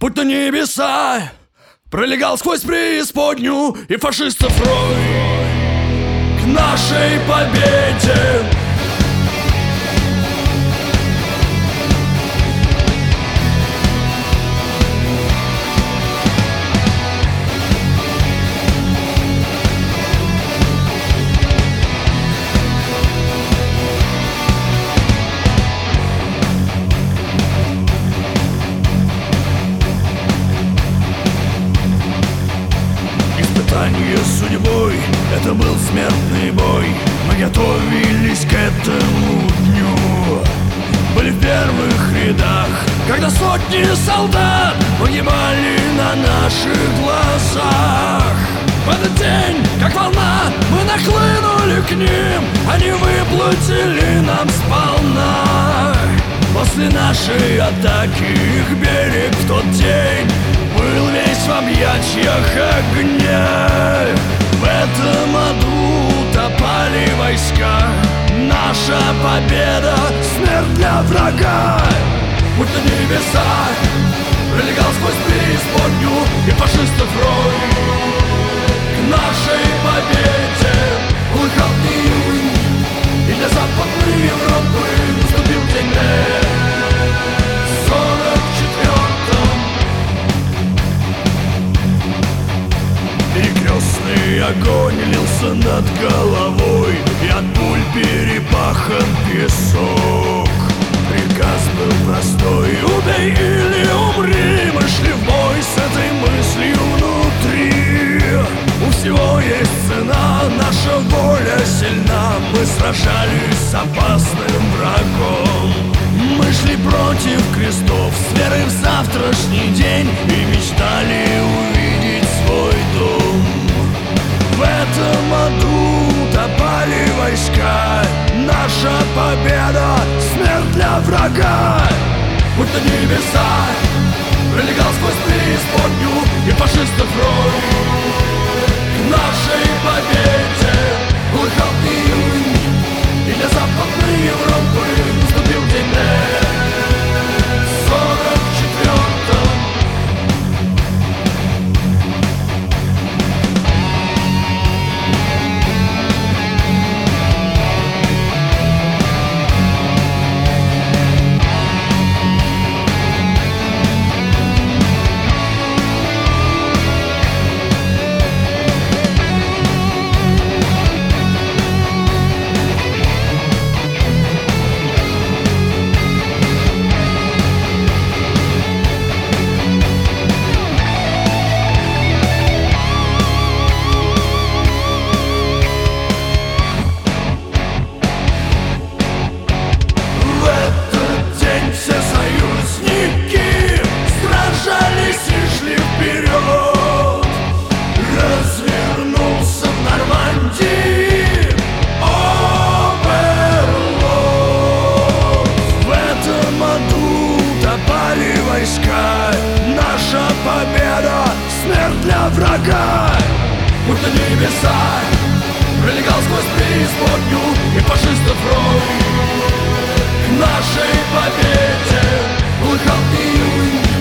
Путь на небеса пролегал сквозь преисподнюю и фашистов рой к нашей победе. Испытание судьбой — это был смертный бой. Мы готовились к этому дню, были в первых рядах, когда сотни солдат погибали на наших глазах. В этот день, как волна, мы нахлынули к ним, они выплатили нам сполна. После нашей атаки их берег в тот день был весь в объятиях огня. В этом аду топали войска. Наша победа — смерть для врага. Путь на небеса пролегал сквозь преисподнюю и фашистов рой к нашей победе. Улыхал июнь, и для Западной Европы наступил день в 44-м. Перекрестный огонь лился над головой, и от пуль перепахан песок. Приказ был простой: убей или умри. Мы шли в бой с этой мыслью внутри. У всего есть цена, наша воля сильна. Мы сражались с опасным врагом. Мы шли против крестов с верой в завтрашний день и мечтали увидеть свой дом. В этом аду топали войска. Наша победа — смерть для врага. Путь на небеса пролегал сквозь преисподнюю и фашистов рой к нашей победе. Улыхал июнь, и для Западной Европы наступил день в 44-м. Наша победа — смерть для врага. Путь на небеса пролегал сквозь преисподнюю и фашистов рой к нашей победе. Улыхал июнь,